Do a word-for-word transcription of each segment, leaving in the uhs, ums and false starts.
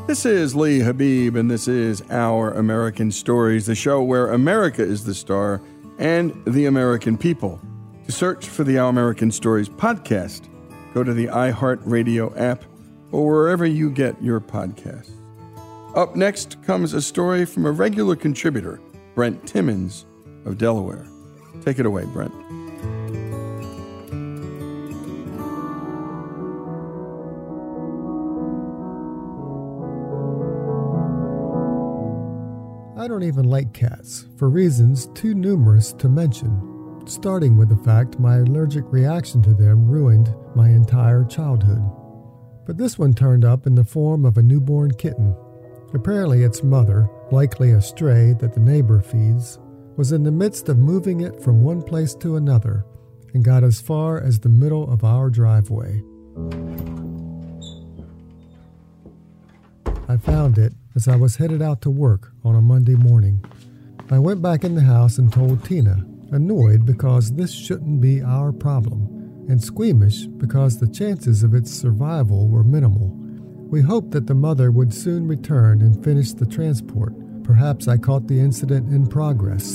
This is Lee Habib, and this is Our American Stories, the show where America is the star and the American people. To search for the Our American Stories podcast, go to the iHeartRadio app or wherever you get your podcasts. Up next comes a story from a regular contributor, Brent Timmons of Delaware. Take it away, Brent. I don't even like cats, for reasons too numerous to mention, starting with the fact my allergic reaction to them ruined my entire childhood. But this one turned up in the form of a newborn kitten. Apparently its mother, likely a stray that the neighbor feeds, was in the midst of moving it from one place to another and got as far as the middle of our driveway. I found it as I was headed out to work on a Monday morning. I went back in the house and told Tina, annoyed because this shouldn't be our problem, and squeamish because the chances of its survival were minimal. We hoped that the mother would soon return and finish the transport. Perhaps I caught the incident in progress.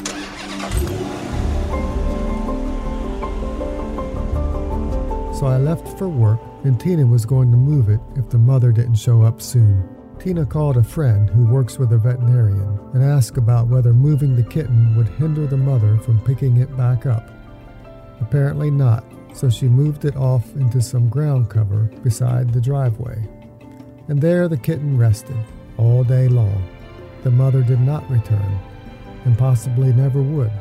So I left for work, and Tina was going to move it if the mother didn't show up soon. Tina called a friend who works with a veterinarian and asked about whether moving the kitten would hinder the mother from picking it back up. Apparently not, so she moved it off into some ground cover beside the driveway. And there the kitten rested all day long. The mother did not return, and possibly never would.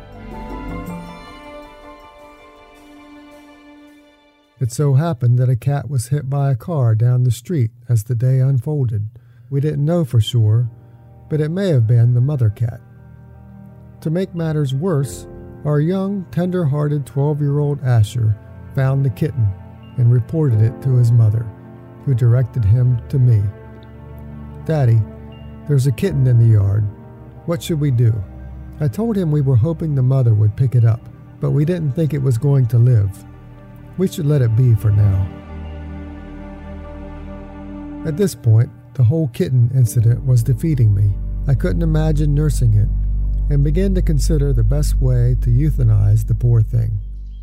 It so happened that a cat was hit by a car down the street as the day unfolded. We didn't know for sure, but it may have been the mother cat. To make matters worse, our young, tender-hearted twelve-year-old Asher found the kitten and reported it to his mother, who directed him to me. "Daddy, there's a kitten in the yard. What should we do?" I told him we were hoping the mother would pick it up, but we didn't think it was going to live. We should let it be for now. At this point, the whole kitten incident was defeating me. I couldn't imagine nursing it, and began to consider the best way to euthanize the poor thing.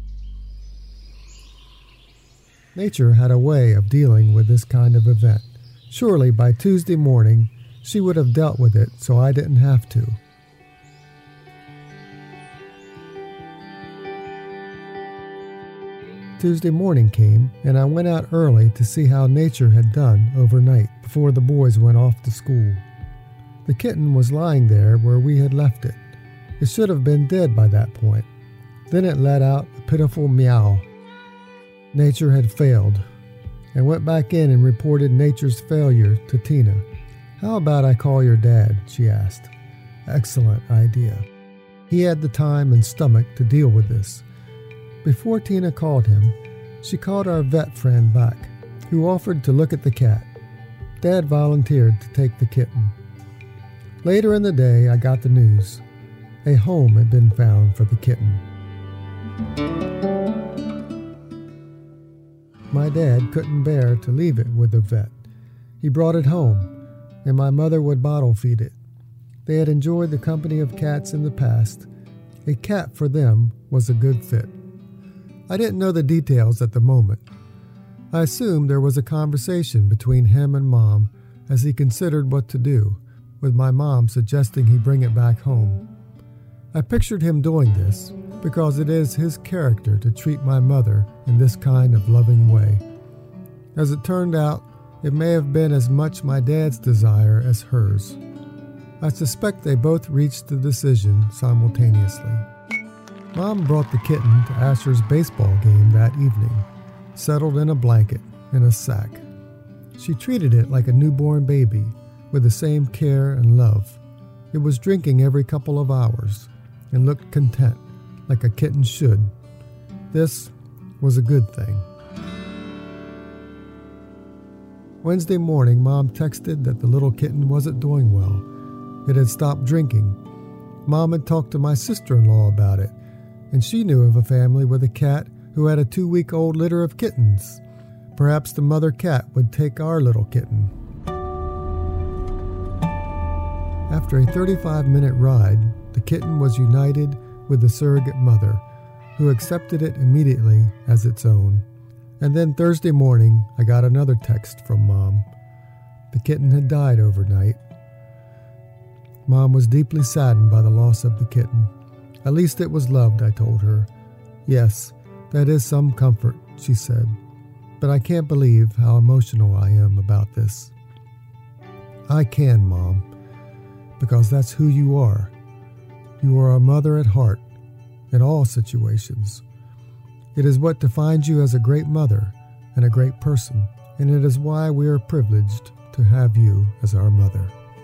Nature had a way of dealing with this kind of event. Surely by Tuesday morning, she would have dealt with it so I didn't have to. Tuesday morning came, and I went out early to see how nature had done overnight before the boys went off to school. The kitten was lying there where we had left it. It should have been dead by that point. Then it let out a pitiful meow. Nature had failed. I went back in and reported nature's failure to Tina. "How about I call your dad?" she asked. Excellent idea. He had the time and stomach to deal with this. Before Tina called him, she called our vet friend back, who offered to look at the cat. Dad volunteered to take the kitten. Later in the day, I got the news. A home had been found for the kitten. My dad couldn't bear to leave it with the vet. He brought it home, and my mother would bottle feed it. They had enjoyed the company of cats in the past. A cat for them was a good fit. I didn't know the details at the moment. I assumed there was a conversation between him and Mom as he considered what to do, with my mom suggesting he bring it back home. I pictured him doing this because it is his character to treat my mother in this kind of loving way. As it turned out, it may have been as much my dad's desire as hers. I suspect they both reached the decision simultaneously. Mom brought the kitten to Asher's baseball game that evening, settled in a blanket in a sack. She treated it like a newborn baby, with the same care and love. It was drinking every couple of hours and looked content, like a kitten should. This was a good thing. Wednesday morning, Mom texted that the little kitten wasn't doing well. It had stopped drinking. Mom had talked to my sister-in-law about it, and she knew of a family with a cat who had a two-week-old litter of kittens. Perhaps the mother cat would take our little kitten. After a thirty-five minute ride, the kitten was united with the surrogate mother, who accepted it immediately as its own. And then Thursday morning, I got another text from Mom. The kitten had died overnight. Mom was deeply saddened by the loss of the kitten. At least it was loved, I told her. Yes, that is some comfort, she said. But I can't believe how emotional I am about this. I can, Mom, because that's who you are. You are a mother at heart, in all situations. It is what defines you as a great mother and a great person, and it is why we are privileged to have you as our mother.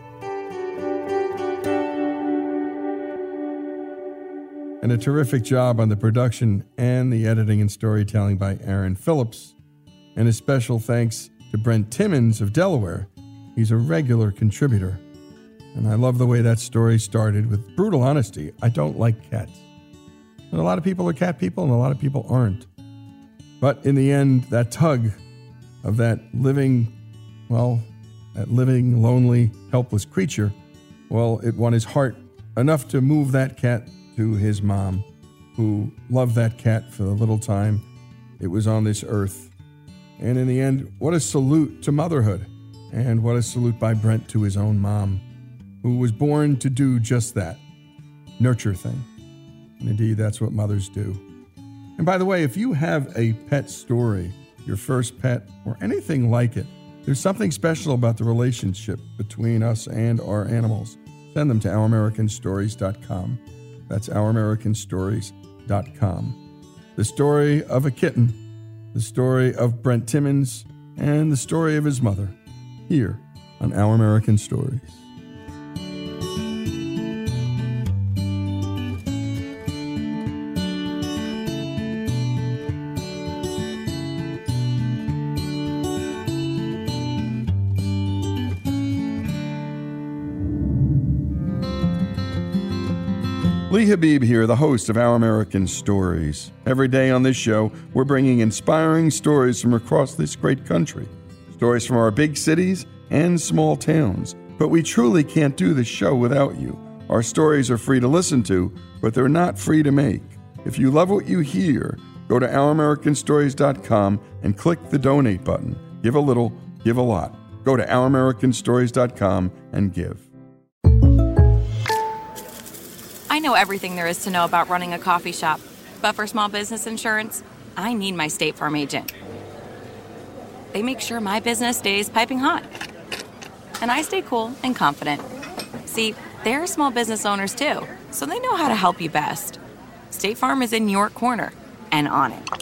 And a terrific job on the production and the editing and storytelling by Aaron Phillips. And a special thanks to Brent Timmons of Delaware. He's a regular contributor. And I love the way that story started with brutal honesty. I don't like cats. And a lot of people are cat people and a lot of people aren't. But in the end, that tug of that living, well, that living, lonely, helpless creature, well, it won his heart enough to move that cat to his mom, who loved that cat for the little time it was on this earth. And in the end, what a salute to motherhood. And what a salute by Brent to his own mom, who was born to do just that, nurture thing. And indeed, that's what mothers do. And by the way, if you have a pet story, your first pet, or anything like it, there's something special about the relationship between us and our animals. Send them to our american stories dot com. That's our american stories dot com. The story of a kitten, the story of Brent Timmons, and the story of his mother, here on Our American Stories. Lee Habib here, the host of Our American Stories. Every day on this show, we're bringing inspiring stories from across this great country. Stories from our big cities and small towns. But we truly can't do this show without you. Our stories are free to listen to, but they're not free to make. If you love what you hear, go to our american stories dot com and click the donate button. Give a little, give a lot. Go to our american stories dot com and give. I know everything there is to know about running a coffee shop, but for small business insurance, I need my State Farm agent. They make sure my business stays piping hot, and I stay cool and confident. See, they're small business owners too, so they know how to help you best. State Farm is in your corner and on it.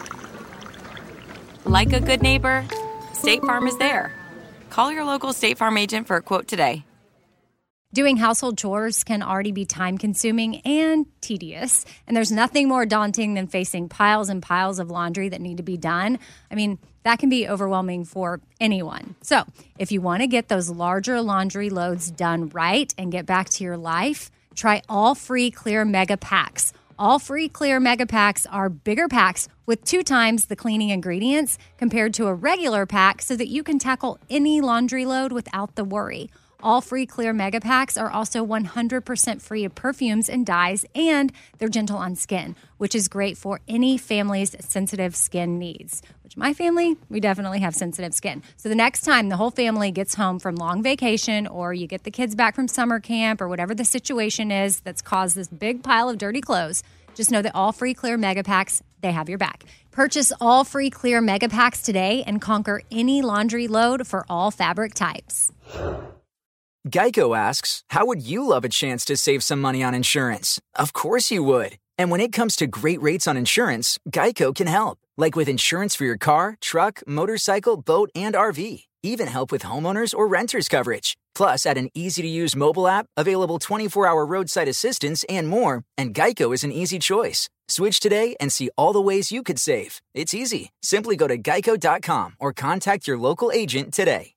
Like a good neighbor, State Farm is there. Call your local State Farm agent for a quote today. Doing household chores can already be time-consuming and tedious, and there's nothing more daunting than facing piles and piles of laundry that need to be done. I mean, that can be overwhelming for anyone. So, if you want to get those larger laundry loads done right and get back to your life, try All Free Clear Mega Packs. All Free Clear Mega Packs are bigger packs with two times the cleaning ingredients compared to a regular pack so that you can tackle any laundry load without the worry. All Free Clear Mega Packs are also one hundred percent free of perfumes and dyes, and they're gentle on skin, which is great for any family's sensitive skin needs. Which my family, we definitely have sensitive skin. So the next time the whole family gets home from long vacation, or you get the kids back from summer camp, or whatever the situation is that's caused this big pile of dirty clothes, just know that All Free Clear Mega Packs, they have your back. Purchase All Free Clear Mega Packs today and conquer any laundry load for all fabric types. Geico asks, how would you love a chance to save some money on insurance? Of course you would. And when it comes to great rates on insurance, Geico can help. Like with insurance for your car, truck, motorcycle, boat, and R V. Even help with homeowners or renters coverage. Plus, add an easy-to-use mobile app, available twenty-four hour roadside assistance, and more, and Geico is an easy choice. Switch today and see all the ways you could save. It's easy. Simply go to geico dot com or contact your local agent today.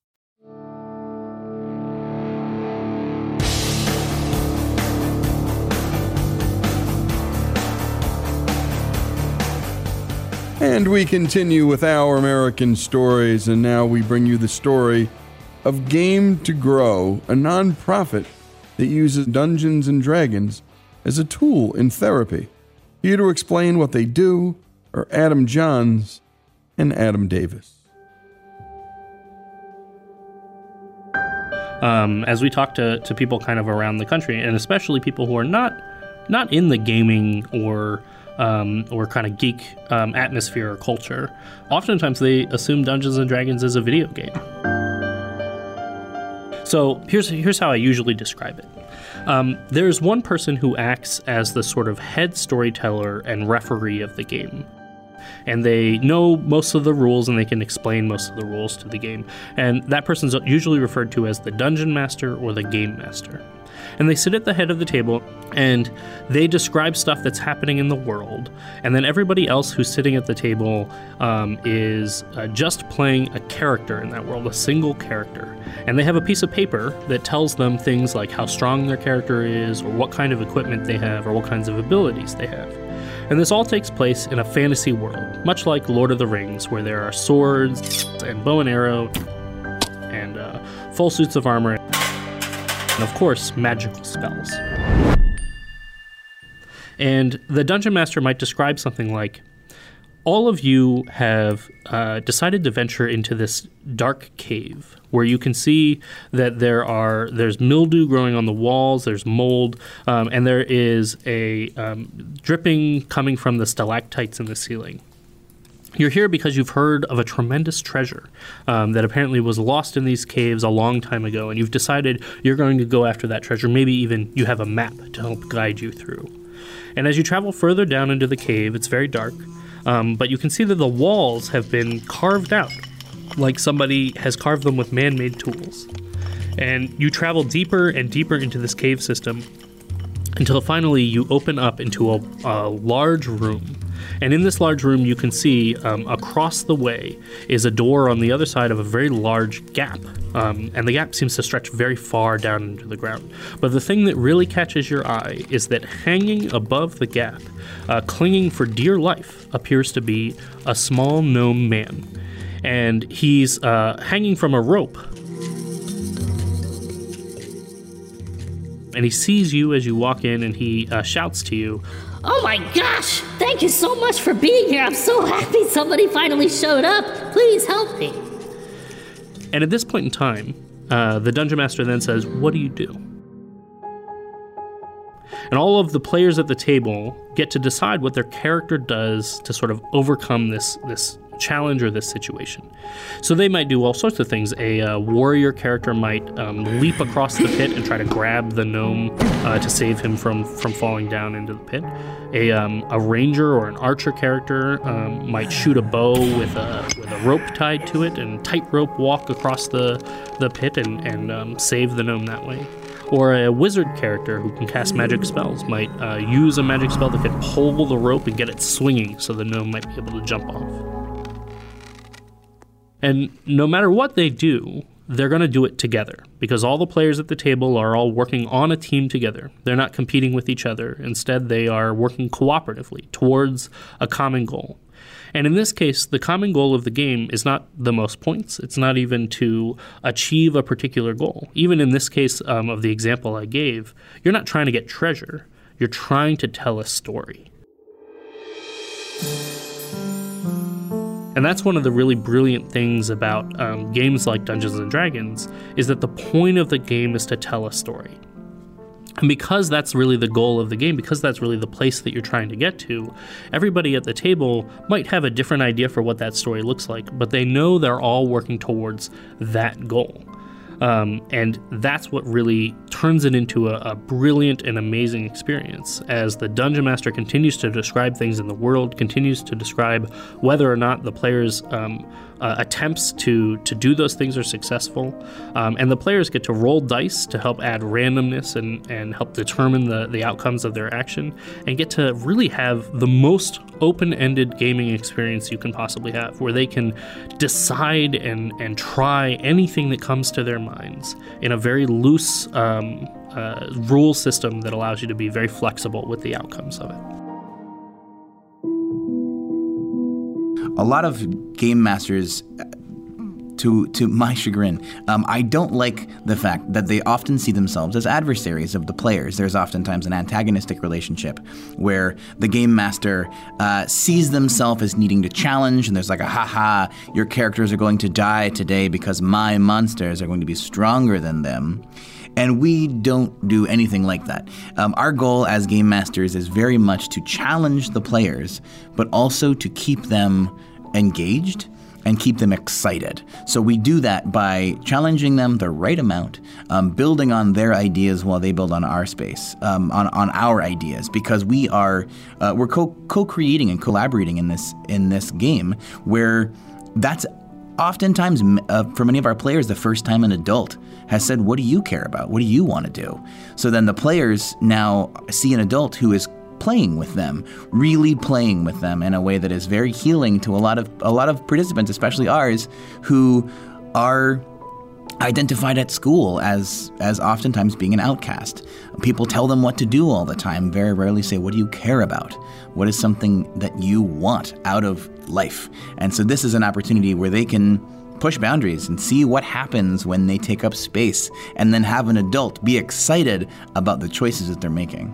And we continue with Our American Stories, and now we bring you the story of Game to Grow, a nonprofit that uses Dungeons and Dragons as a tool in therapy. Here to explain what they do are Adam Johns and Adam Davis. Um, as we talk to, to people kind of around the country, and especially people who are not not in the gaming or um, or kind of geek um, atmosphere or culture, oftentimes they assume Dungeons and Dragons is a video game. So here's here's how I usually describe it. Um, there's one person who acts as the sort of head storyteller and referee of the game. And they know most of the rules and they can explain most of the rules to the game. And that person's usually referred to as the dungeon master or the game master. And they sit at the head of the table and they describe stuff that's happening in the world. And then everybody else who's sitting at the table um, is uh, just playing a character in that world, a single character. And they have a piece of paper that tells them things like how strong their character is, or what kind of equipment they have, or what kinds of abilities they have. And this all takes place in a fantasy world, much like Lord of the Rings, where there are swords and bow and arrow and uh, full suits of armor, and of course, magical spells. And the Dungeon Master might describe something like, all of you have uh, decided to venture into this dark cave where you can see that there are there's mildew growing on the walls, there's mold, um, and there is a um, dripping coming from the stalactites in the ceiling. You're here because you've heard of a tremendous treasure um, that apparently was lost in these caves a long time ago, and you've decided you're going to go after that treasure. Maybe even you have a map to help guide you through. And as you travel further down into the cave, it's very dark. Um, but you can see that the walls have been carved out, like somebody has carved them with man-made tools. And you travel deeper and deeper into this cave system until finally you open up into a, a large room. And in this large room, you can see um, across the way is a door on the other side of a very large gap. Um, and the gap seems to stretch very far down into the ground. But the thing that really catches your eye is that hanging above the gap, uh, clinging for dear life, appears to be a small gnome man. And he's uh, hanging from a rope. And he sees you as you walk in, and he uh, shouts to you, "Oh my gosh! Thank you so much for being here. I'm so happy somebody finally showed up. Please help me." And at this point in time, uh, the Dungeon Master then says, "What do you do?" And all of the players at the table get to decide what their character does to sort of overcome this this challenge or this situation. So they might do all sorts of things. A uh, warrior character might um, leap across the pit and try to grab the gnome uh, to save him from, from falling down into the pit. A, um, a ranger or an archer character um, might shoot a bow with a with a rope tied to it and tightrope walk across the, the pit and, and um, save the gnome that way. Or a wizard character who can cast magic spells might uh, use a magic spell that can pull the rope and get it swinging so the gnome might be able to jump off. And no matter what they do, they're going to do it together because all the players at the table are all working on a team together. They're not competing with each other. Instead, they are working cooperatively towards a common goal. And in this case, the common goal of the game is not the most points. It's not even to achieve a particular goal. Even in this case um, of the example I gave, you're not trying to get treasure. You're trying to tell a story. And that's one of the really brilliant things about um, games like Dungeons and Dragons, is that the point of the game is to tell a story. And because that's really the goal of the game, because that's really the place that you're trying to get to, everybody at the table might have a different idea for what that story looks like, but they know they're all working towards that goal. Um, and that's what really turns it into a, a brilliant and amazing experience as the Dungeon Master continues to describe things in the world, continues to describe whether or not the players' um, uh, attempts to, to do those things are successful. Um, and the players get to roll dice to help add randomness and, and help determine the, the outcomes of their action and get to really have the most open-ended gaming experience you can possibly have, where they can decide and, and try anything that comes to their minds in a very loose um, uh, rule system that allows you to be very flexible with the outcomes of it. A lot of game masters to to my chagrin. Um, I don't like the fact that they often see themselves as adversaries of the players. There's oftentimes an antagonistic relationship where the game master uh, sees themselves as needing to challenge, and there's like a ha-ha, your characters are going to die today because my monsters are going to be stronger than them. And we don't do anything like that. Um, our goal as game masters is very much to challenge the players, but also to keep them engaged and keep them excited. So we do that by challenging them the right amount, um, building on their ideas while they build on our space, um, on on our ideas, because we are uh, we're co co-creating and collaborating in this in this game where that's oftentimes uh, for many of our players the first time an adult has said, "What do you care about? What do you want to do?" So then the players now see an adult who is playing with them, really playing with them in a way that is very healing to a lot of a lot of participants, especially ours, who are identified at school as as oftentimes being an outcast. People tell them what to do all the time, very rarely say, "What do you care about? What is something that you want out of life?" And so this is an opportunity where they can push boundaries and see what happens when they take up space, and then have an adult be excited about the choices that they're making.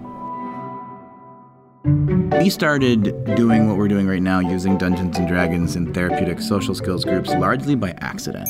We started doing what we're doing right now, using Dungeons and Dragons in therapeutic social skills groups, largely by accident.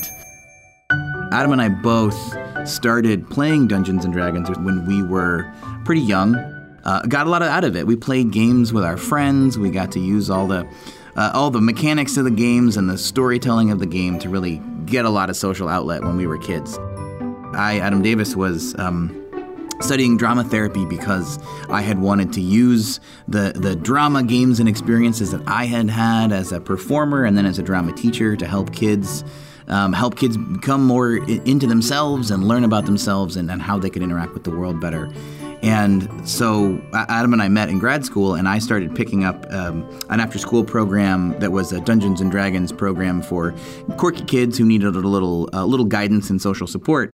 Adam and I both started playing Dungeons and Dragons when we were pretty young. Uh, got a lot out of it. We played games with our friends. We got to use all the uh, all the mechanics of the games and the storytelling of the game to really get a lot of social outlet when we were kids. I, Adam Davis, was um, studying drama therapy because I had wanted to use the, the drama games and experiences that I had had as a performer and then as a drama teacher to help kids um, help kids become more I- into themselves and learn about themselves and, and how they could interact with the world better. And so Adam and I met in grad school, and I started picking up um, an after-school program that was a Dungeons and Dragons program for quirky kids who needed a little, a little guidance and social support.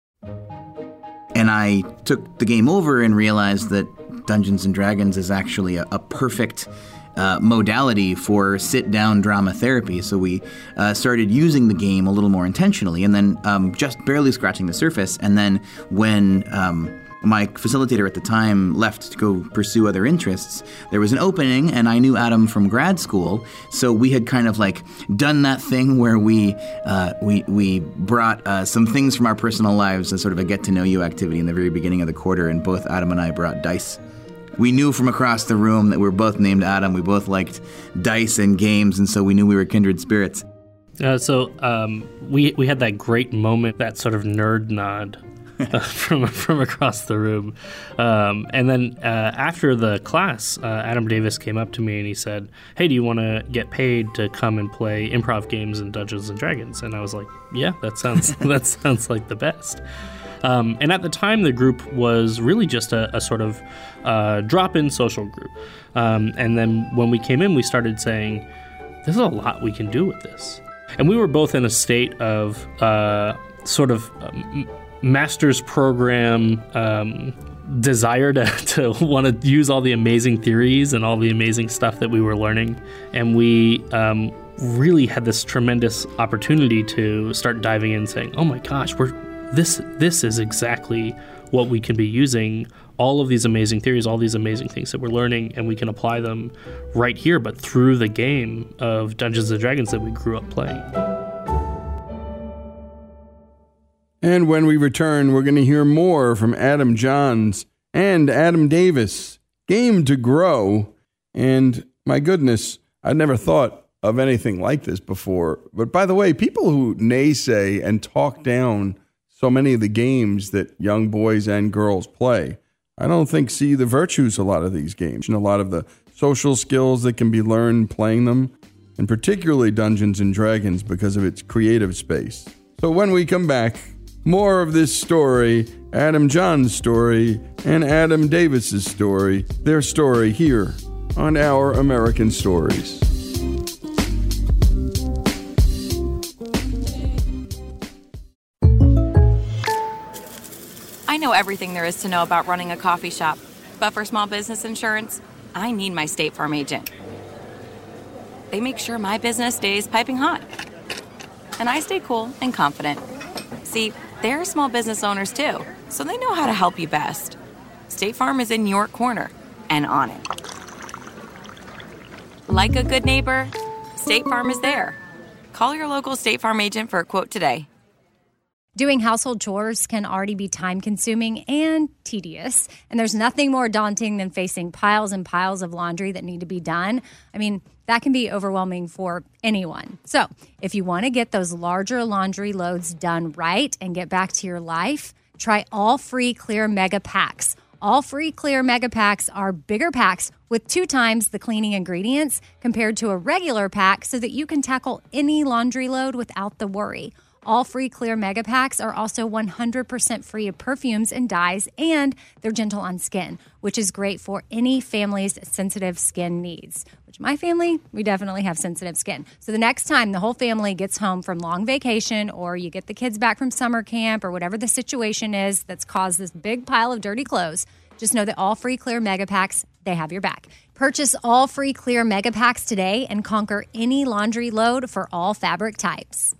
And I took the game over and realized that Dungeons and Dragons is actually a, a perfect uh, modality for sit-down drama therapy. So we uh, started using the game a little more intentionally, and then um, just barely scratching the surface. And then when um, my facilitator at the time left to go pursue other interests, there was an opening, and I knew Adam from grad school, so we had kind of like done that thing where we uh, we we brought uh, some things from our personal lives as sort of a get-to-know-you activity in the very beginning of the quarter, and both Adam and I brought dice. We knew from across the room that we were both named Adam. We both liked dice and games, and so we knew we were kindred spirits. Uh, so um, we we had that great moment, that sort of nerd nod uh, from from across the room. Um, and then uh, after the class, uh, Adam Davis came up to me and he said, "Hey, do you want to get paid to come and play improv games in Dungeons and Dragons?" And I was like, "Yeah, that sounds that sounds like the best." Um, and at the time, the group was really just a, a sort of uh, drop-in social group. Um, and then when we came in, we started saying, "There's a lot we can do with this." And we were both in a state of uh, sort of um, master's program um, desire to, to want to use all the amazing theories and all the amazing stuff that we were learning. And we um, really had this tremendous opportunity to start diving in and saying, "Oh my gosh, we're this this is exactly what we can be using, all of these amazing theories, all these amazing things that we're learning, and we can apply them right here, but through the game of Dungeons and Dragons that we grew up playing." And when we return, we're going to hear more from Adam Johns and Adam Davis. Game to Grow. And my goodness, I'd never thought of anything like this before. But by the way, people who naysay and talk down so many of the games that young boys and girls play, I don't think see the virtues of a lot of these games and a lot of the social skills that can be learned playing them, and particularly Dungeons and Dragons because of its creative space. So when we come back, more of this story, Adam John's story and Adam Davis's story, their story here on Our American Stories. I know everything there is to know about running a coffee shop, but for small business insurance, I need my State Farm agent. They make sure my business stays piping hot. and I stay cool and confident. See, they're small business owners too, so they know how to help you best. State Farm is in your corner and on it. Like a good neighbor, State Farm is there. Call your local State Farm agent for a quote today. Doing household chores can already be time-consuming and tedious, and there's nothing more daunting than facing piles and piles of laundry that need to be done. I mean, that can be overwhelming for anyone. So, if you want to get those larger laundry loads done right and get back to your life, try all free clear mega packs. All free clear mega packs are bigger packs with two times the cleaning ingredients compared to a regular pack so that you can tackle any laundry load without the worry. All free clear mega packs are also one hundred percent free of perfumes and dyes, and they're gentle on skin, which is great for any family's sensitive skin needs. Which my family, we definitely have sensitive skin. So the next time the whole family gets home from long vacation, or you get the kids back from summer camp, or whatever the situation is that's caused this big pile of dirty clothes, just know that all free clear mega packs, they have your back. Purchase all free clear mega packs today and conquer any laundry load for all fabric types.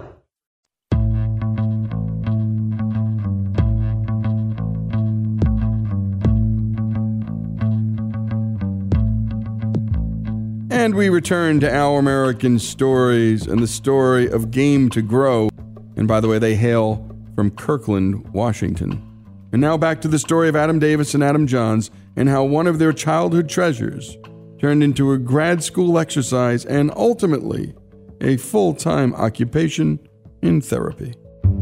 And we return to Our American Stories and the story of Game to Grow. And by the way, they hail from Kirkland, Washington. And now back to the story of Adam Davis and Adam Johns and how one of their childhood treasures turned into a grad school exercise and ultimately a full-time occupation in therapy.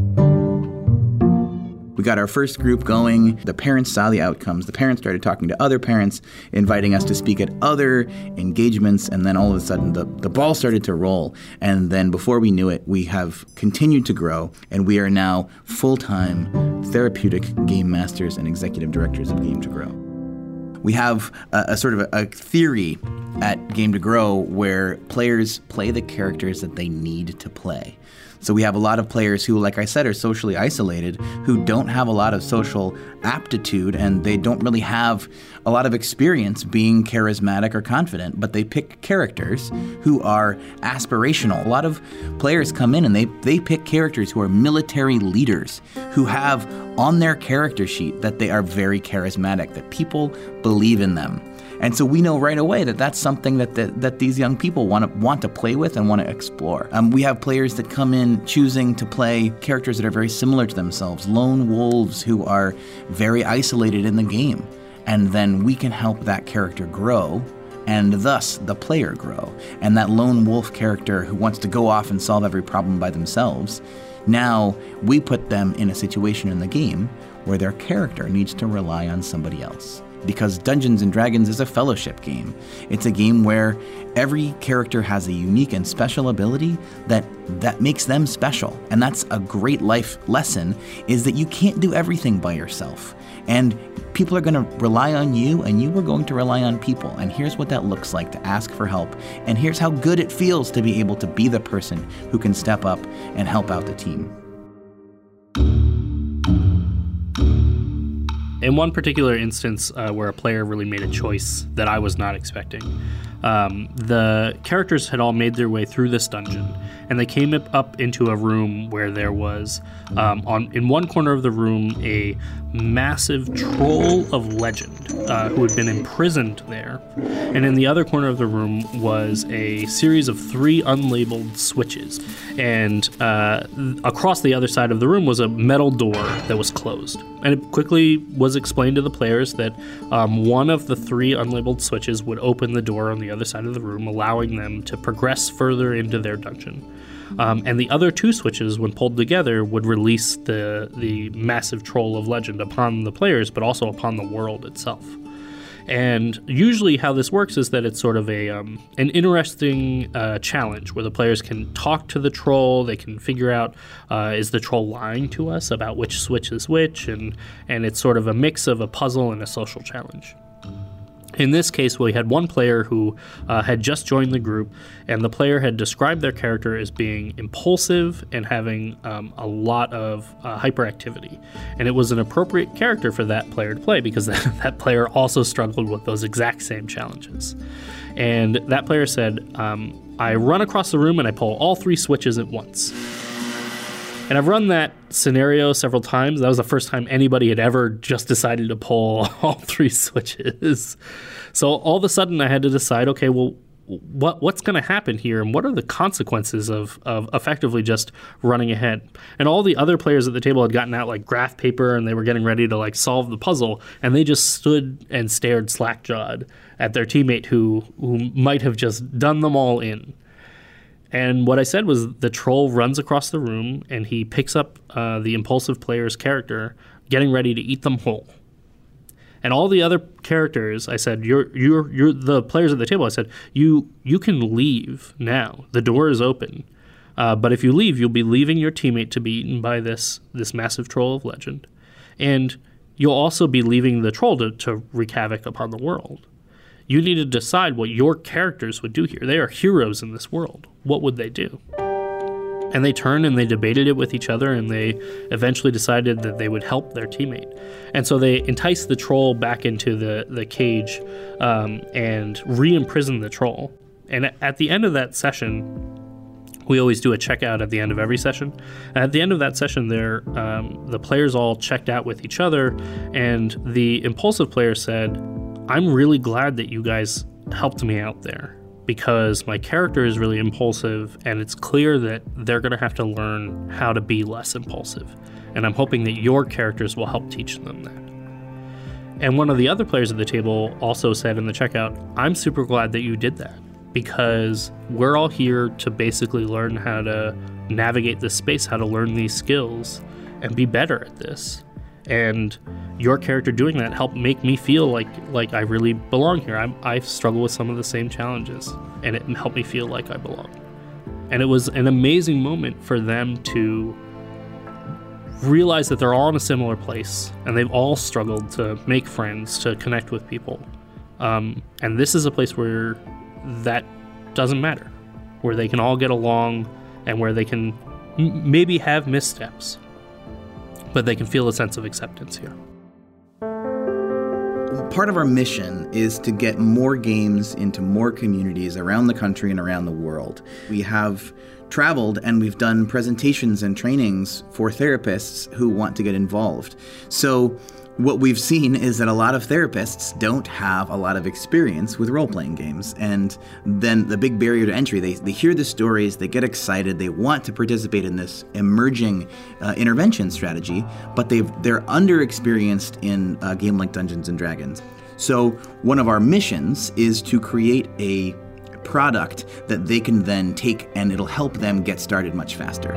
We got our first group going. The parents saw the outcomes. The parents started talking to other parents, inviting us to speak at other engagements, and then all of a sudden the, the ball started to roll. And then before we knew it, we have continued to grow, and we are now full-time therapeutic game masters and executive directors of Game to Grow. We have a, a sort of a, a theory at Game to Grow where players play the characters that they need to play. So we have a lot of players who, like I said, are socially isolated, who don't have a lot of social aptitude, and they don't really have a lot of experience being charismatic or confident, but they pick characters who are aspirational. A lot of players come in and they, they pick characters who are military leaders, who have on their character sheet that they are very charismatic, that people believe in them. And so we know right away that that's something that the, that these young people want to want to play with and want to explore. Um, we have players that come in choosing to play characters that are very similar to themselves, lone wolves who are very isolated in the game. And then we can help that character grow, and thus the player grow. And that lone wolf character who wants to go off and solve every problem by themselves, now we put them in a situation in the game where their character needs to rely on somebody else. Because Dungeons and Dragons is a fellowship game. It's a game where every character has a unique and special ability that that makes them special. And that's a great life lesson, is that you can't do everything by yourself. And people are going to rely on you, and you are going to rely on people. And here's what that looks like to ask for help. And here's how good it feels to be able to be the person who can step up and help out the team. In one particular instance uh, where a player really made a choice that I was not expecting, um, the characters had all made their way through this dungeon, and they came up into a room where there was, um, on in one corner of the room, a massive troll of legend uh, who had been imprisoned there. And in the other corner of the room was a series of three unlabeled switches. And uh, across the other side of the room was a metal door that was closed. And it quickly was explained to the players that um, one of the three unlabeled switches would open the door on the other side of the room, allowing them to progress further into their dungeon. Um, and the other two switches, when pulled together, would release the the massive troll of legend upon the players, but also upon the world itself. And usually how this works is that it's sort of a um, an interesting uh, challenge where the players can talk to the troll. They can figure out, uh, is the troll lying to us about which switch is which? And, and it's sort of a mix of a puzzle and a social challenge. In this case, we had one player who uh, had just joined the group, and the player had described their character as being impulsive and having um, a lot of uh, hyperactivity. And it was an appropriate character for that player to play because that, that player also struggled with those exact same challenges. And that player said, um, I run across the room and I pull all three switches at once. And I've run that scenario several times. That was the first time anybody had ever just decided to pull all three switches. So all of a sudden I had to decide, okay, well, what what's going to happen here, and what are the consequences of, of effectively just running ahead? And all the other players at the table had gotten out like graph paper, and they were getting ready to like solve the puzzle, and they just stood and stared slack-jawed at their teammate who who might have just done them all in. And what I said was the troll runs across the room, and he picks up uh, the impulsive player's character, getting ready to eat them whole. And all the other characters, I said, you're you're you're the players at the table. I said, you you can leave now. The door is open. Uh, but if you leave, you'll be leaving your teammate to be eaten by this this massive troll of legend, and you'll also be leaving the troll to, to wreak havoc upon the world. You need to decide what your characters would do here. They are heroes in this world. What would they do? And they turned and they debated it with each other, and they eventually decided that they would help their teammate. And so they enticed the troll back into the, the cage um, and re-imprisoned the troll. And at the end of that session, we always do a checkout at the end of every session. And at the end of that session, there, um, the players all checked out with each other, and the impulsive player said, I'm really glad that you guys helped me out there, because my character is really impulsive, and it's clear that they're going to have to learn how to be less impulsive. And I'm hoping that your characters will help teach them that. And one of the other players at the table also said in the checkout, I'm super glad that you did that, because we're all here to basically learn how to navigate this space, how to learn these skills, and be better at this. And your character doing that helped make me feel like like I really belong here. I'm, I struggle with some of the same challenges, and it helped me feel like I belong. And it was an amazing moment for them to realize that they're all in a similar place, and they've all struggled to make friends, to connect with people. Um, and this is a place where that doesn't matter, where they can all get along, and where they can m- maybe have missteps, but they can feel a sense of acceptance here. Part of our mission is to get more games into more communities around the country and around the world. We have traveled and we've done presentations and trainings for therapists who want to get involved. So what we've seen is that a lot of therapists don't have a lot of experience with role-playing games. And then the big barrier to entry, they, they hear the stories, they get excited, they want to participate in this emerging uh, intervention strategy, but they've, they're under-experienced in a game like Dungeons and Dragons. So one of our missions is to create a product that they can then take, and it'll help them get started much faster.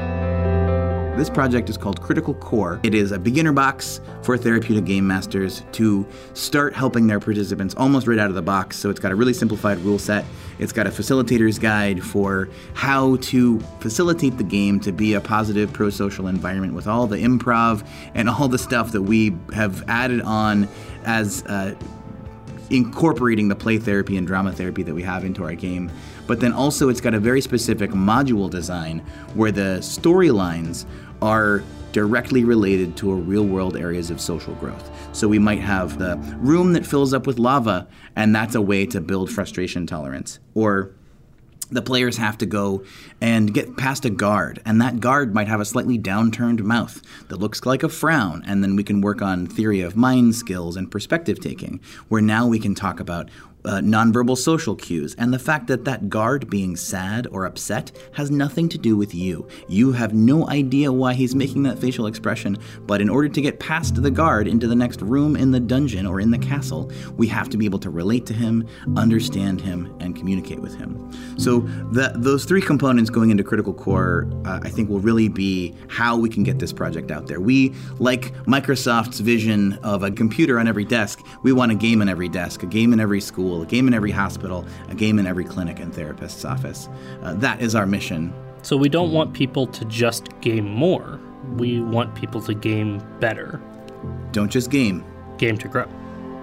This project is called Critical Core. It is a beginner box for therapeutic game masters to start helping their participants almost right out of the box. So it's got a really simplified rule set. It's got a facilitator's guide for how to facilitate the game to be a positive pro-social environment with all the improv and all the stuff that we have added on as uh, incorporating the play therapy and drama therapy that we have into our game. But then also it's got a very specific module design where the storylines are directly related to a real-world areas of social growth. So we might have the room that fills up with lava, and that's a way to build frustration tolerance. Or the players have to go and get past a guard, and that guard might have a slightly downturned mouth that looks like a frown, and then we can work on theory of mind skills and perspective taking, where now we can talk about Uh, nonverbal social cues, and the fact that that guard being sad or upset has nothing to do with you. You have no idea why he's making that facial expression, but in order to get past the guard into the next room in the dungeon or in the castle, we have to be able to relate to him, understand him, and communicate with him. So the, those three components going into Critical Core, uh, I think, will really be how we can get this project out there. We, like Microsoft's vision of a computer on every desk, we want a game in every desk, a game in every school, a game in every hospital, a game in every clinic and therapist's office. Uh, that is our mission. So we don't want people to just game more. We want people to game better. Don't just game. Game to grow.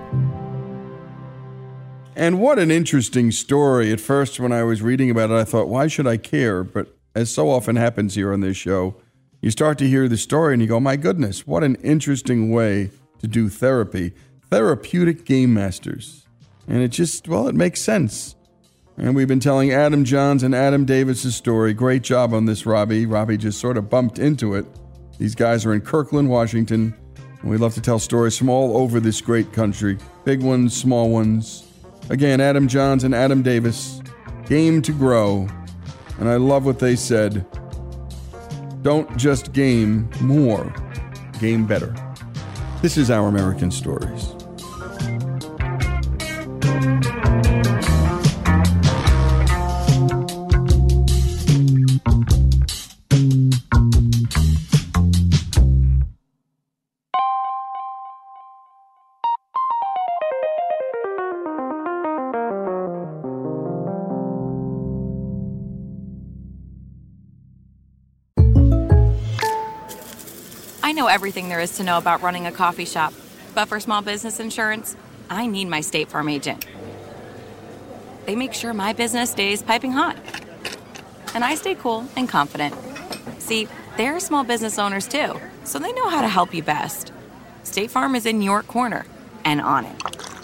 And what an interesting story. At first, when I was reading about it, I thought, why should I care? But as so often happens here on this show, you start to hear the story and you go, my goodness, what an interesting way to do therapy. Therapeutic game masters. And it just, well, it makes sense. And we've been telling Adam Johns and Adam Davis's story. Great job on this, Robbie. Robbie just sort of bumped into it. These guys are in Kirkland, Washington, and we love to tell stories from all over this great country. Big ones, small ones. Again, Adam Johns and Adam Davis, game to grow. And I love what they said. Don't just game more, game better. This is Our American Stories. I know everything there is to know about running a coffee shop, but for small business insurance, I need my State Farm agent. They make sure my business stays piping hot, and I stay cool and confident. See, they're small business owners too, so they know how to help you best. State Farm is in your corner and on it.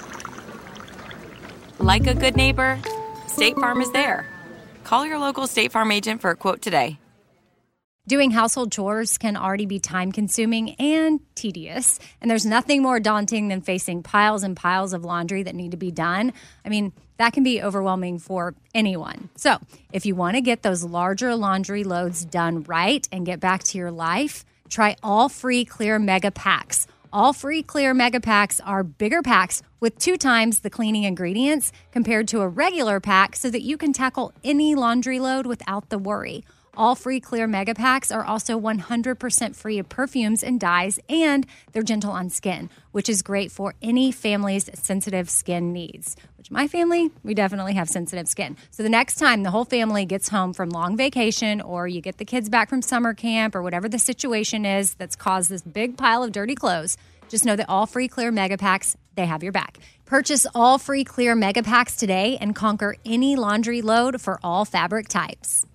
Like a good neighbor, State Farm is there. Call your local State Farm agent for a quote today. Doing household chores can already be time-consuming and tedious, and there's nothing more daunting than facing piles and piles of laundry that need to be done. I mean, that can be overwhelming for anyone. So, if you want to get those larger laundry loads done right and get back to your life, try all free Clear Mega Packs. All free Clear Mega Packs are bigger packs with two times the cleaning ingredients compared to a regular pack so that you can tackle any laundry load without the worry. All free Clear Mega Packs are also one hundred percent free of perfumes and dyes, and they're gentle on skin, which is great for any family's sensitive skin needs. Which my family, we definitely have sensitive skin. So the next time the whole family gets home from long vacation, or you get the kids back from summer camp, or whatever the situation is that's caused this big pile of dirty clothes, just know that all free Clear Mega Packs, they have your back. Purchase all free Clear Mega Packs today and conquer any laundry load for all fabric types.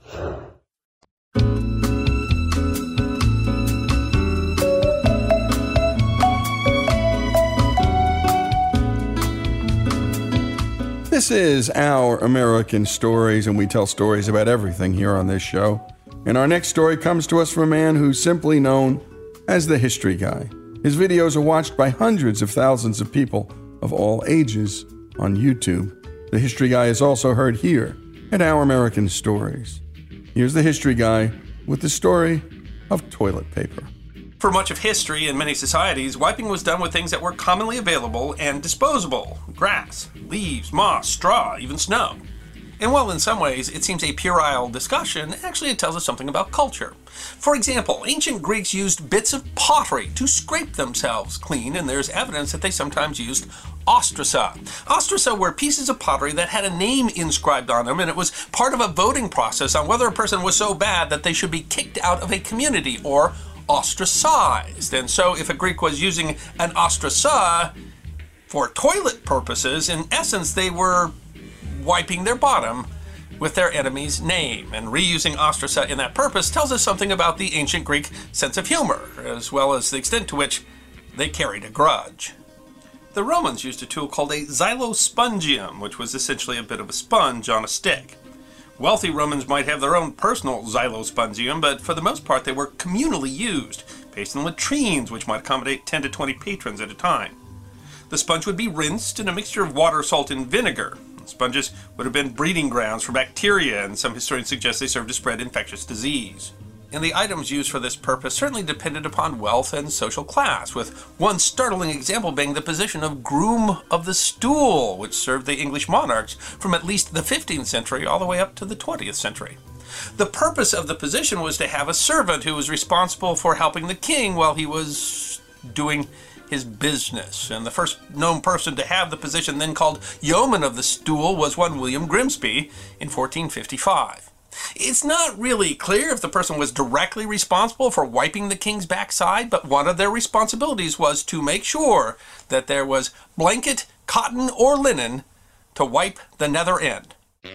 This is Our American Stories, and we tell stories about everything here on this show. And our next story comes to us from a man who's simply known as the History Guy. His videos are watched by hundreds of thousands of people of all ages on YouTube. The History Guy is also heard here at Our American Stories. Here's the History Guy with the story of toilet paper. For much of history in many societies, wiping was done with things that were commonly available and disposable. Grass, leaves, moss, straw, even snow. And while in some ways it seems a puerile discussion, actually it tells us something about culture. For example, ancient Greeks used bits of pottery to scrape themselves clean, and there's evidence that they sometimes used ostrasa. Ostrasa were pieces of pottery that had a name inscribed on them, and it was part of a voting process on whether a person was so bad that they should be kicked out of a community or ostracized. And so if a Greek was using an ostrasa for toilet purposes, in essence they were wiping their bottom with their enemy's name. And reusing ostrasa in that purpose tells us something about the ancient Greek sense of humor, as well as the extent to which they carried a grudge. The Romans used a tool called a xylospongium, which was essentially a bit of a sponge on a stick. Wealthy Romans might have their own personal xylospongium, but for the most part they were communally used, based in latrines which might accommodate ten to twenty patrons at a time. The sponge would be rinsed in a mixture of water, salt, and vinegar. Sponges would have been breeding grounds for bacteria, and some historians suggest they served to spread infectious disease. And the items used for this purpose certainly depended upon wealth and social class, with one startling example being the position of groom of the stool, which served the English monarchs from at least the fifteenth century all the way up to the twentieth century. The purpose of the position was to have a servant who was responsible for helping the king while he was doing his business. And the first known person to have the position, then called yeoman of the stool, was one William Grimsby in fourteen fifty-five. It's not really clear if the person was directly responsible for wiping the king's backside, but one of their responsibilities was to make sure that there was blanket, cotton, or linen to wipe the nether end.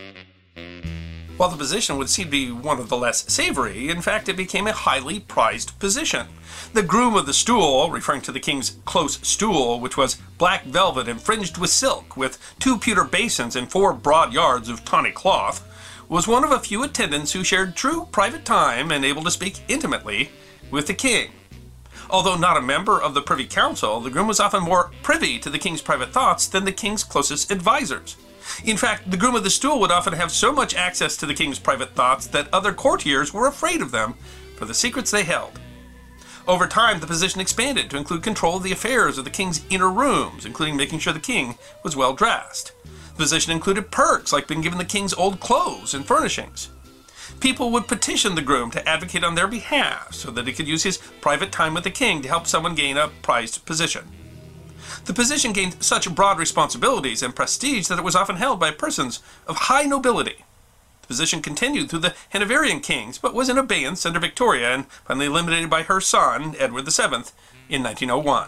While the position would seem to be one of the less savory, in fact it became a highly prized position. The groom of the stool, referring to the king's close stool, which was black velvet and fringed with silk, with two pewter basins and four broad yards of tawny cloth, was one of a few attendants who shared true private time and able to speak intimately with the king. Although not a member of the Privy Council, the groom was often more privy to the king's private thoughts than the king's closest advisors. In fact, the groom of the stool would often have so much access to the king's private thoughts that other courtiers were afraid of them for the secrets they held. Over time, the position expanded to include control of the affairs of the king's inner rooms, including making sure the king was well dressed. The position included perks like being given the king's old clothes and furnishings. People would petition the groom to advocate on their behalf so that he could use his private time with the king to help someone gain a prized position. The position gained such broad responsibilities and prestige that it was often held by persons of high nobility. The position continued through the Hanoverian kings, but was in abeyance under Victoria and finally eliminated by her son, Edward the seventh, in nineteen oh one.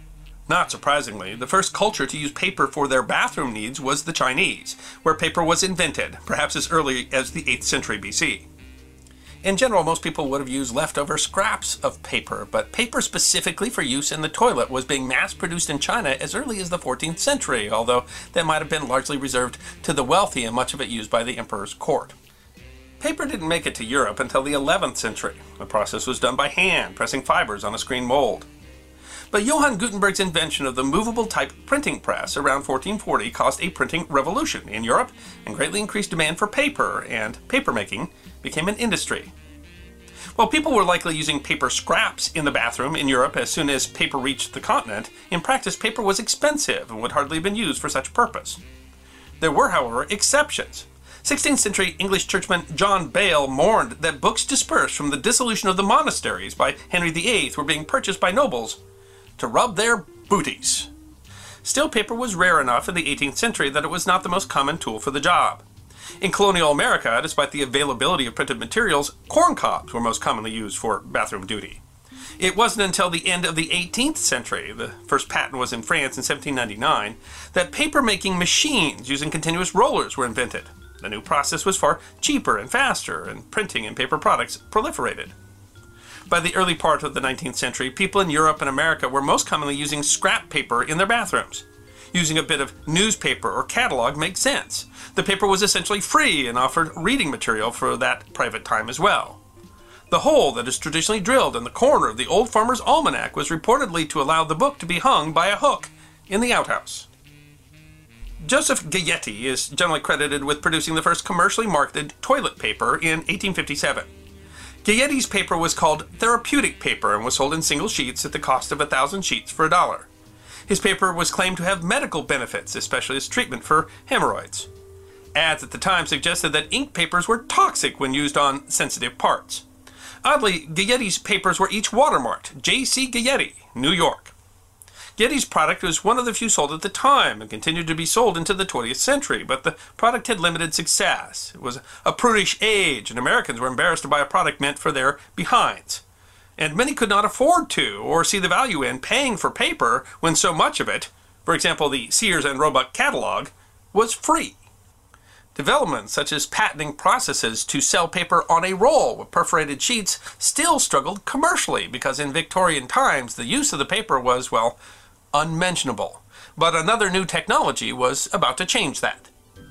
Not surprisingly, the first culture to use paper for their bathroom needs was the Chinese, where paper was invented, perhaps as early as the eighth century B C. In general, most people would have used leftover scraps of paper, but paper specifically for use in the toilet was being mass-produced in China as early as the fourteenth century, although that might have been largely reserved to the wealthy and much of it used by the emperor's court. Paper didn't make it to Europe until the eleventh century. The process was done by hand, pressing fibers on a screen mold. But Johann Gutenberg's invention of the movable type printing press around fourteen forty caused a printing revolution in Europe and greatly increased demand for paper, and papermaking became an industry. While people were likely using paper scraps in the bathroom in Europe as soon as paper reached the continent, in practice paper was expensive and would hardly have been used for such purpose. There were, however, exceptions. sixteenth century English churchman John Bale mourned that books dispersed from the dissolution of the monasteries by Henry the eighth were being purchased by nobles to rub their booties. Still, paper was rare enough in the eighteenth century that it was not the most common tool for the job. In colonial America, despite the availability of printed materials, corn cobs were most commonly used for bathroom duty. It wasn't until the end of the eighteenth century, the first patent was in France in seventeen ninety-nine, that paper-making machines using continuous rollers were invented. The new process was far cheaper and faster, and printing and paper products proliferated. By the early part of the nineteenth century, people in Europe and America were most commonly using scrap paper in their bathrooms. Using a bit of newspaper or catalog makes sense. The paper was essentially free and offered reading material for that private time as well. The hole that is traditionally drilled in the corner of the Old Farmer's Almanac was reportedly to allow the book to be hung by a hook in the outhouse. Joseph Gayeti is generally credited with producing the first commercially marketed toilet paper in eighteen fifty-seven. Gayeti's paper was called therapeutic paper and was sold in single sheets at the cost of a thousand sheets for a dollar. His paper was claimed to have medical benefits, especially as treatment for hemorrhoids. Ads at the time suggested that ink papers were toxic when used on sensitive parts. Oddly, Gayeti's papers were each watermarked J C Gayeti, New York. Gayeti's product was one of the few sold at the time and continued to be sold into the twentieth century, but the product had limited success. It was a prudish age, and Americans were embarrassed to buy a product meant for their behinds. And many could not afford to, or see the value in, paying for paper when so much of it, for example the Sears and Roebuck catalog, was free. Developments such as patenting processes to sell paper on a roll with perforated sheets still struggled commercially because in Victorian times the use of the paper was, well, unmentionable. But another new technology was about to change that.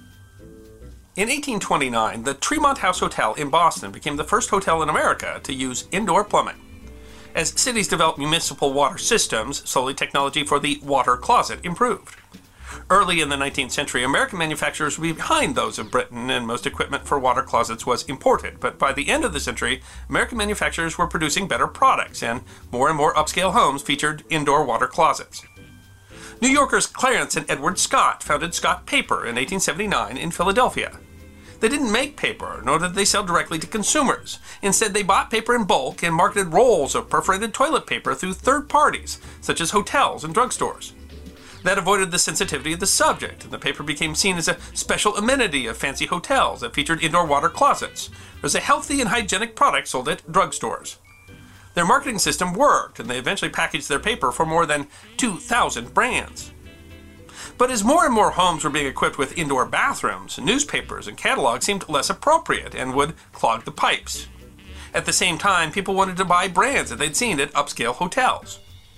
In eighteen twenty-nine, the Tremont House Hotel in Boston became the first hotel in America to use indoor plumbing. As cities developed municipal water systems, slowly technology for the water closet improved. Early in the nineteenth century, American manufacturers were behind those of Britain, and most equipment for water closets was imported. But by the end of the century, American manufacturers were producing better products, and more and more upscale homes featured indoor water closets. New Yorkers Clarence and Edward Scott founded Scott Paper in eighteen seventy-nine in Philadelphia. They didn't make paper, nor did they sell directly to consumers. Instead, they bought paper in bulk and marketed rolls of perforated toilet paper through third parties, such as hotels and drugstores. That avoided the sensitivity of the subject, and the paper became seen as a special amenity of fancy hotels that featured indoor water closets, or as a healthy and hygienic product sold at drugstores. Their marketing system worked, and they eventually packaged their paper for more than two thousand brands. But as more and more homes were being equipped with indoor bathrooms, newspapers and catalogs seemed less appropriate and would clog the pipes. At the same time, people wanted to buy brands that they'd seen at upscale hotels.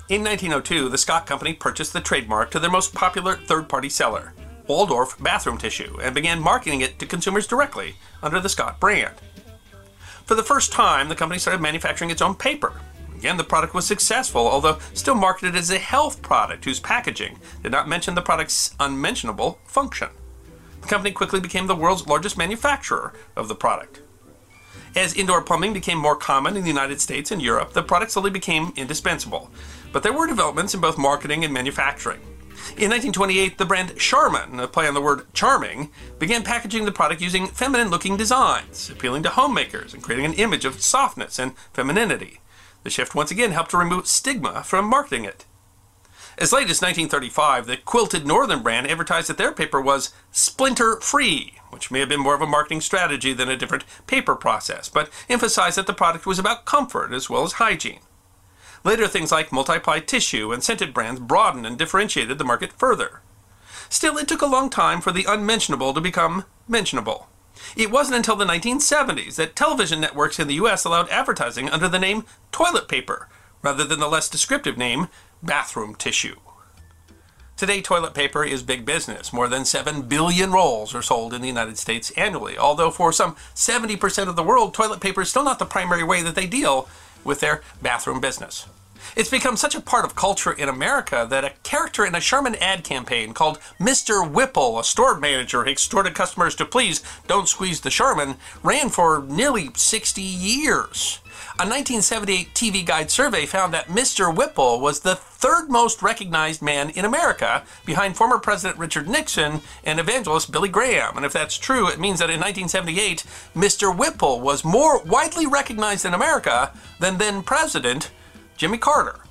In nineteen oh two, the Scott Company purchased the trademark to their most popular third-party seller, Waldorf bathroom tissue, and began marketing it to consumers directly under the Scott brand. For the first time, the company started manufacturing its own paper. Again, the product was successful, although still marketed as a health product whose packaging did not mention the product's unmentionable function. The company quickly became the world's largest manufacturer of the product. As indoor plumbing became more common in the United States and Europe, the product slowly became indispensable. But there were developments in both marketing and manufacturing. In nineteen twenty-eight, the brand Charmin, a play on the word charming, began packaging the product using feminine-looking designs, appealing to homemakers and creating an image of softness and femininity. The shift once again helped to remove stigma from marketing it. As late as nineteen thirty-five, the Quilted Northern brand advertised that their paper was splinter-free, which may have been more of a marketing strategy than a different paper process, but emphasized that the product was about comfort as well as hygiene. Later, things like multi-ply tissue and scented brands broadened and differentiated the market further. Still, it took a long time for the unmentionable to become mentionable. It wasn't until the nineteen seventies that television networks in the U S allowed advertising under the name toilet paper, rather than the less descriptive name bathroom tissue. Today, toilet paper is big business. More than seven billion rolls are sold in the United States annually, although for some seventy percent of the world, toilet paper is still not the primary way that they deal with their bathroom business. It's become such a part of culture in America that a character in a Charmin ad campaign called Mister Whipple, a store manager who extorted customers to please don't squeeze the Charmin, ran for nearly sixty years. A nineteen seventy-eight T V Guide survey found that Mister Whipple was the third most recognized man in America, behind former President Richard Nixon and evangelist Billy Graham. And if that's true, it means that in nineteen seventy-eight, Mister Whipple was more widely recognized in America than then President Jimmy Carter.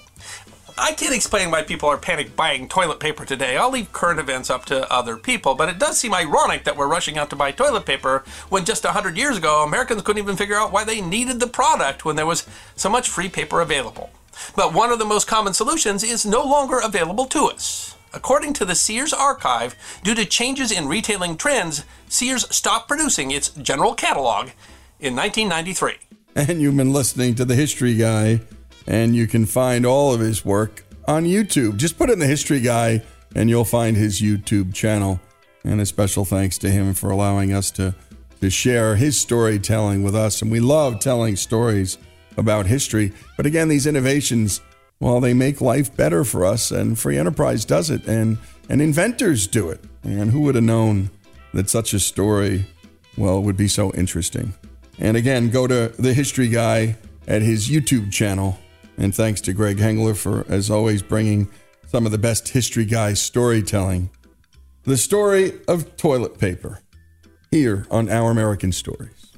I can't explain why people are panic buying toilet paper today. I'll leave current events up to other people, but it does seem ironic that we're rushing out to buy toilet paper when just one hundred years ago, Americans couldn't even figure out why they needed the product when there was so much free paper available. But one of the most common solutions is no longer available to us. According to the Sears archive, due to changes in retailing trends, Sears stopped producing its general catalog in nineteen ninety-three. And you've been listening to The History Guy, and you can find all of his work on YouTube. Just put in The History Guy, and you'll find his YouTube channel. And a special thanks to him for allowing us to, to share his storytelling with us. And we love telling stories about history. But again, these innovations, well, they make life better for us, and Free Enterprise does it, and, and inventors do it. And who would have known that such a story, well, would be so interesting? And again, go to The History Guy at his YouTube channel. And thanks to Greg Hengler for, as always, bringing some of the best History Guy storytelling. The story of toilet paper, here on Our American Stories.